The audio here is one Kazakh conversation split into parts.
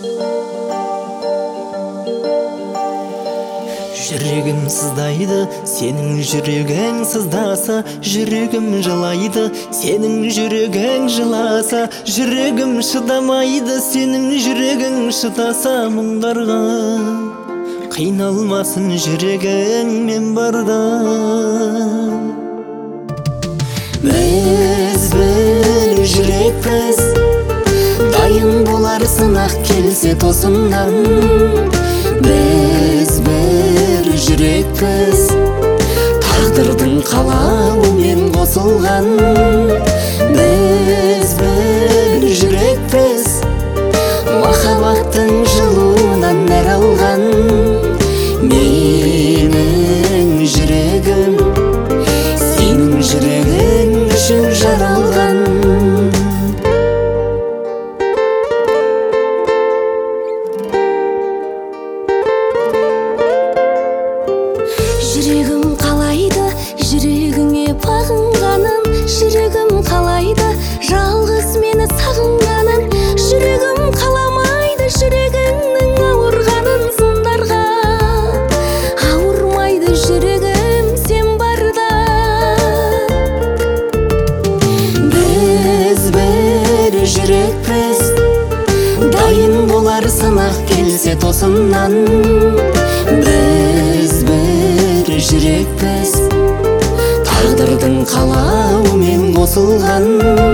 Жүрегім сыздайды, сенің жүрегің сыздаса, жүрегім жылайды, сенің жүрегің жыласа, жүрегім шыдамайды, сенің жүрегің шыдаса мұңдарға. Қиналмасын жүрегің мен барда. Біз бір жүрекпіз, дайын болар сынақ келсе тосыннан. Біз бір жүрекпіз, тағдырдың қалауымен қосылған. Біз бір жүрекпіз, махаббаттың жылуынан нәр алған. Менің жүрегім сенің жүрегің үшін жаралған. Жүрегім қалайды, жүрегіңе бағынғаным. Жүрегім қалайды, жалғыз мені сағынғаным. Жүрегім қаламайды, жүрегіңнің ауырғанын. Сындарға ауырмайды жүрегім сен барда. Біз бір жүрекпіз, дайын болар сынақ келсе тосыннан. Біз бір жүрекпіз, тағдырдың қалауымен қосылған.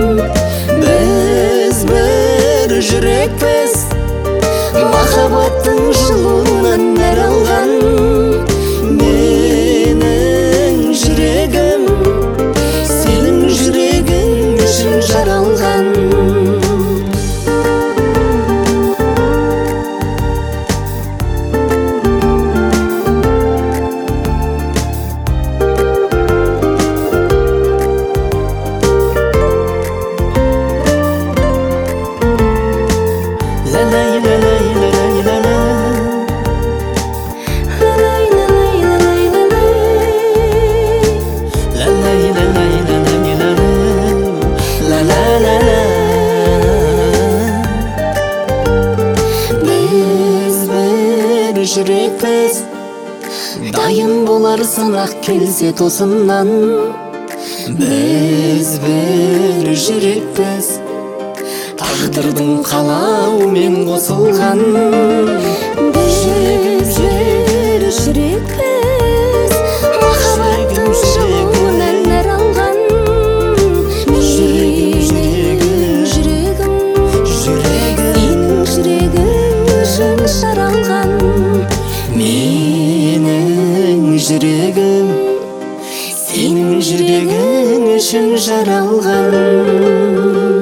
Біз бір жүрекпіз, махаббаттың жылуынан нәр алған. Менің жүрегім сенің жүрегің үшін жаралған. Жүрекпіз, дайын болар сынақ келсе тосыннан. Біз бір жүрекпіз, тағдырдың қалауымен қосылған. Біз бір жүрекпіз, махаббаттың жылуынан нәр алған. Менің жүрегім сенің жүрегің үшін жаралған. Менің жүрегім сенің жүрегің үшін жаралған.